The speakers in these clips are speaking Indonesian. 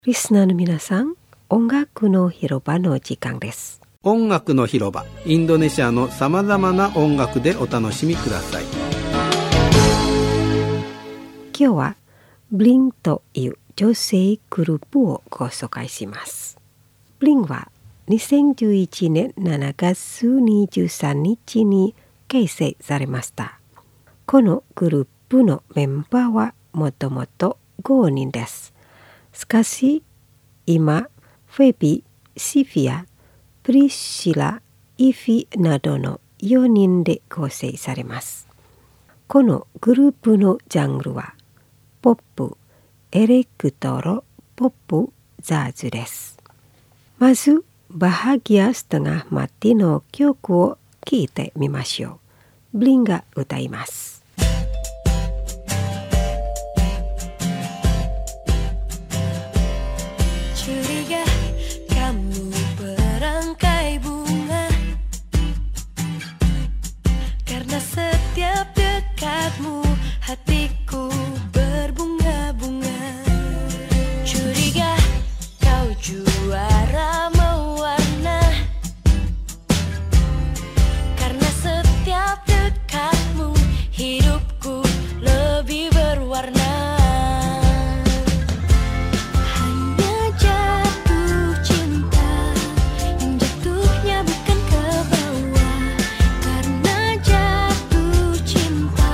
リスナーの皆さん、音楽の広場の時間です。 音楽の広場、インドネシアのさまざまな音楽でお楽しみください。 今日はブリンという女性グループをご紹介します。ブリンは2011年7月23日に結成されました。このグループのメンバーはもともと5人です。しかし今フェビ、シフィア、プリシラ、イフィなどの4人で構成されます。このグループのジャンルはポップ、エレクトロ、ポップ、ジャズです。まずBahagia Setengah Matiの曲を聴いてみましょう。ブリンが歌います。 Hatiku berbunga-bunga, curiga kau juara mewarna, karena setiap dekatmu hidupku lebih berwarna. Hanya jatuh cinta yang jatuhnya bukan ke bawah, karena jatuh cinta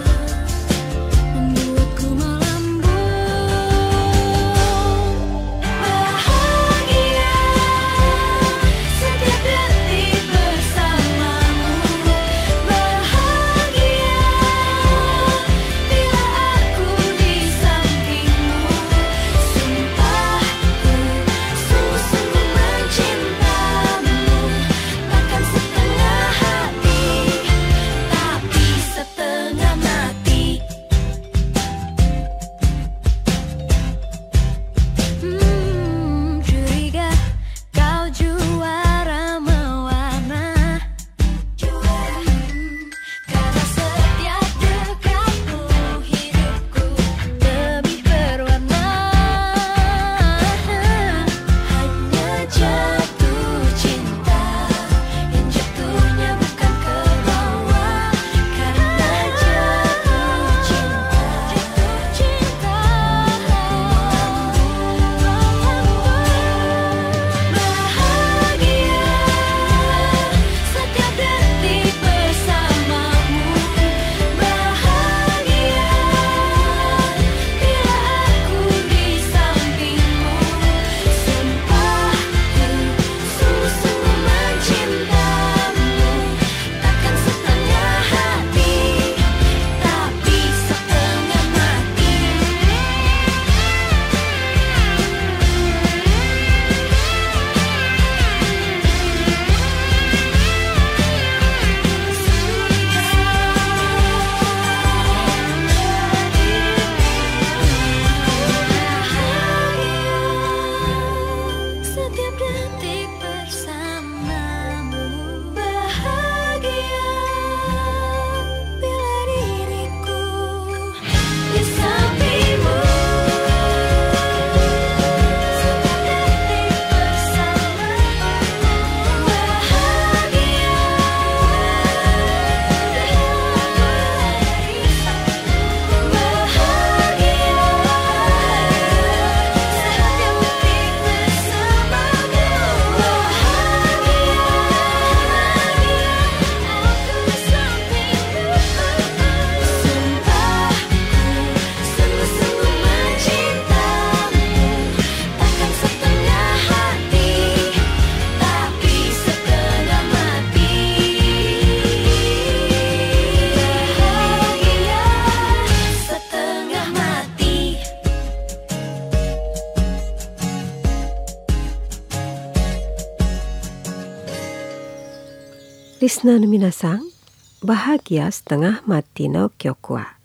リスナーの皆さん、Bahagia Setengah Matiの曲は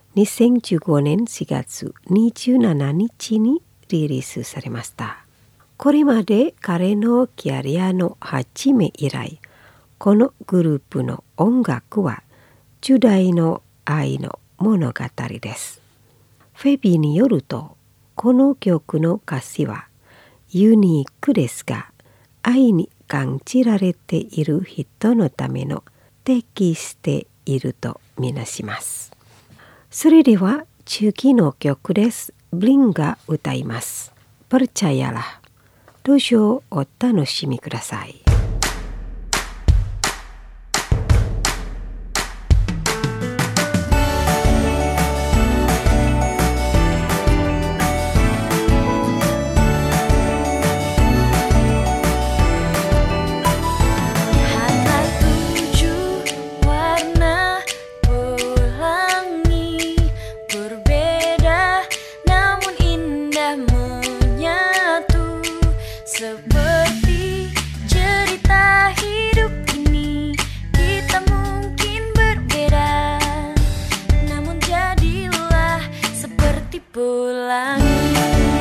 2015年4月27日にリリースされました。これまで彼のキャリアの初め以来、このグループの音楽は10代の愛の物語です。フェビーによると、 この曲の歌詞はユニークですが、愛に感じられている人のための適しているとみなします。それでは次の曲です。ブリンが歌います。Percayalah。どうぞお楽しみください。 Seperti cerita hidup ini, kita mungkin berbeda, namun jadilah seperti pelangi.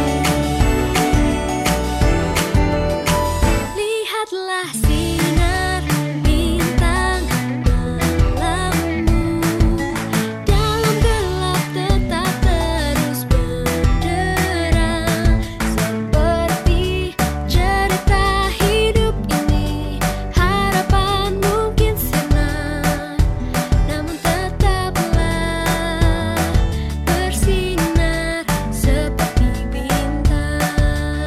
Lihatlah sinar bintang malammu, dalam gelap tetap terus benderang. Seperti cerita hidup ini, harapan mungkin sirna, namun tetaplah bersinar seperti bintang.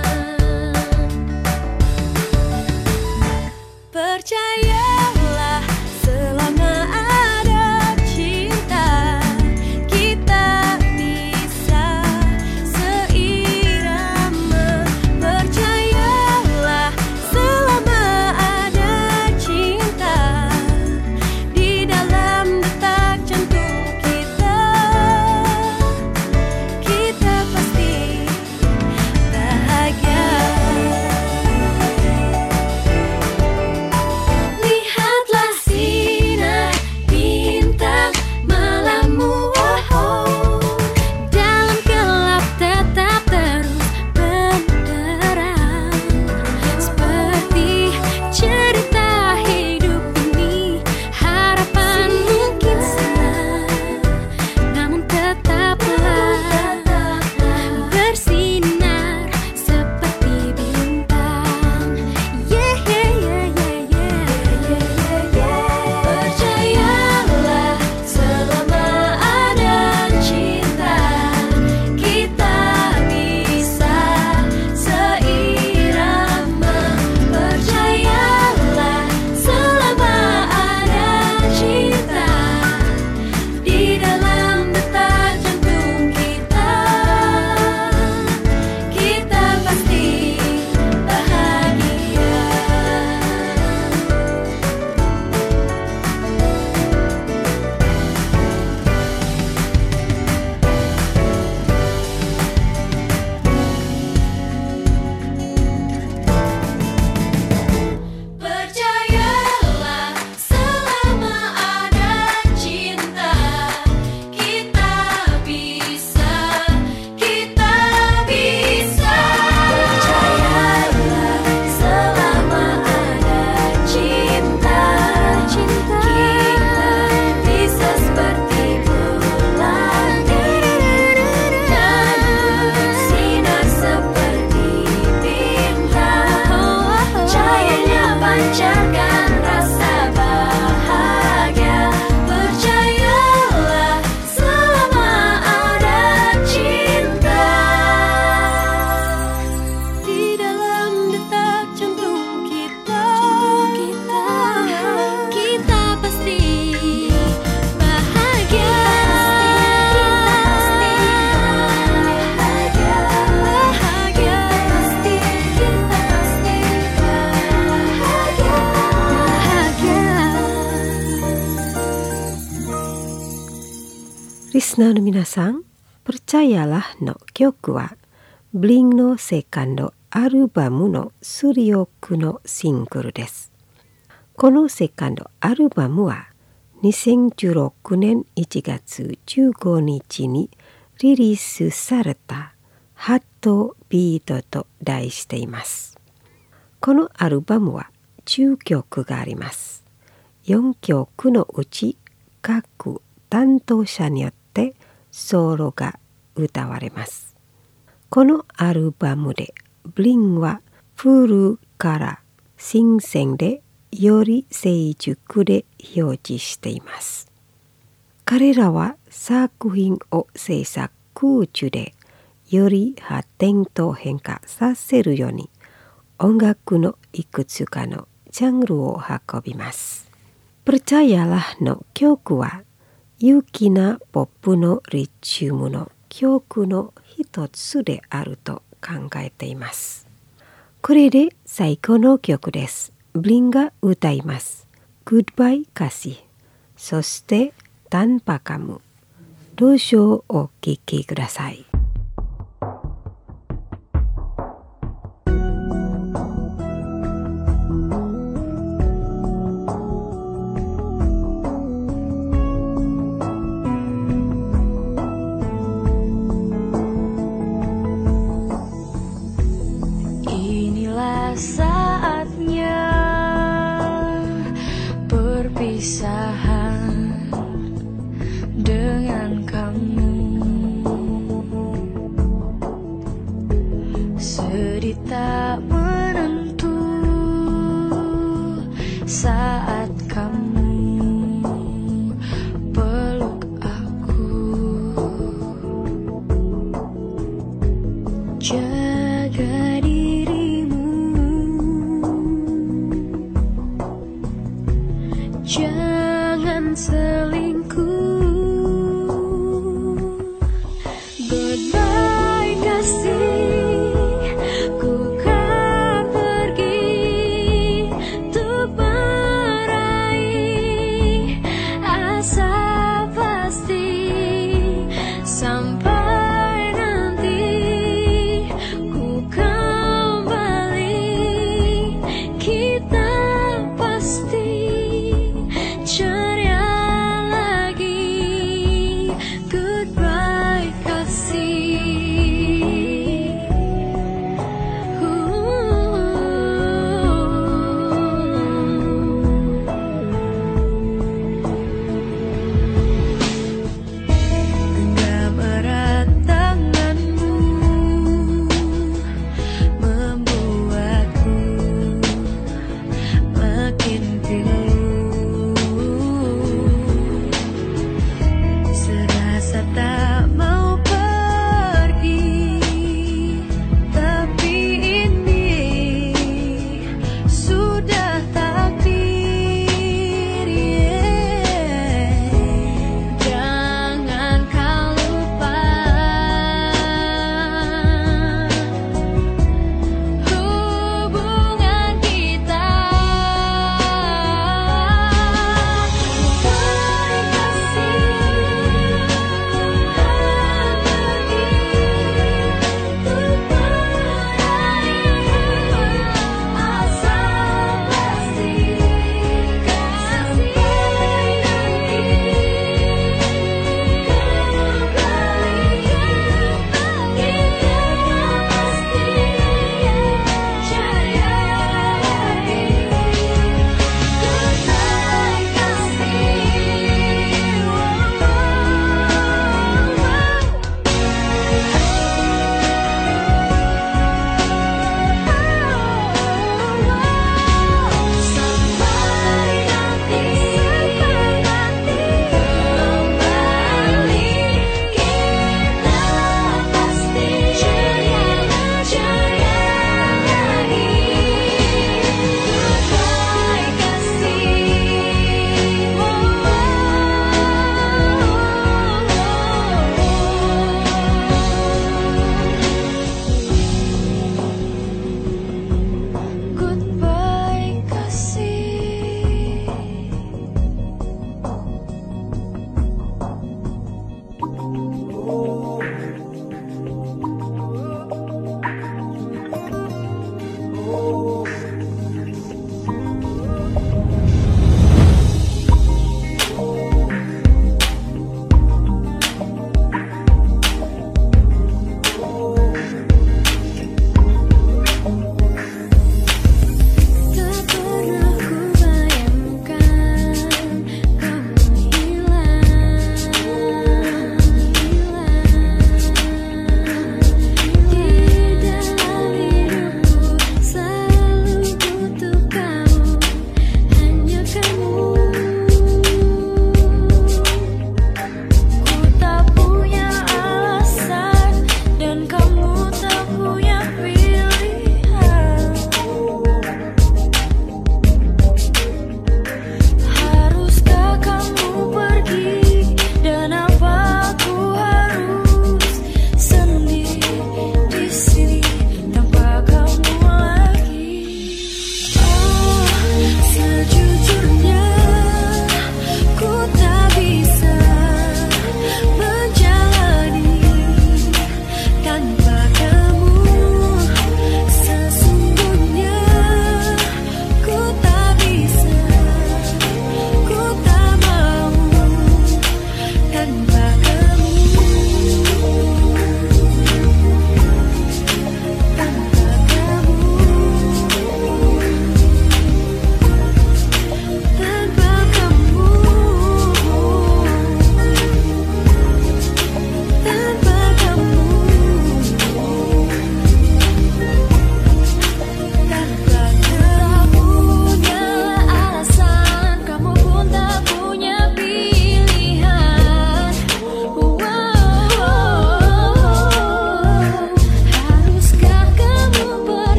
Percayalah, selama ada cinta, kita bisa seirama. Percayalah, selama ada cinta, di dalam detak jantung kita, kita pasti bahagia. Lihatlah sinar bintang malammu, dalam gelap tetap terus benderang. Seperti cerita hidup ini, harapan mungkin sirna, namun tetaplah bersinar seperti bintang. Yeah, yeah, yeah, yeah, yeah, yeah. Percayalah, selama ada cinta, kita bisa seirama. Percayalah, selama ada cinta, di dalam detak jantung kita, kita pasti bahagia. Percayalah, selama ada cinta, kita bisa, kita bisa. Percayalah, selama ada cinta, kita bisa seperti pelangi dan bersinar seperti bintang. Cahayanya pancarkan rasa bahagia. Percayalah, selama ada cinta, di dalam detak jantung kita, kita pasti bahagia. Bahagia, pasti kita pasti bahagia. Listener の皆さん、Percayalah の曲はブリンのセカンドアルバムのスリオクのシングルです。このセカンドアルバムは2016年1月15日にリリースされたハットビートと題しています。このアルバムは10曲があります。4曲のうち各担当者によってソロが歌われます。 このアルバムでブリンは古から新鮮でより成熟で表示しています。彼らは作品を制作中でより発展と変化させるように音楽のいくつかのジャンルを運びます。Percayalahの曲は陽気なポップのリズムの曲の一つであると考えています。これで最後の曲です。ブリンが歌います。Goodbye kasih。そしてtanpa kamu。どうぞお聴きください。 Saatnya perpisahan dengan kamu. Sedih tak menentu saat kamu peluk aku. Jaga jangan selingkuh. Goodbye kasih, ku kan pergi untuk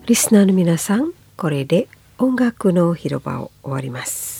リスナーの皆さん、これで音楽の広場を終わります。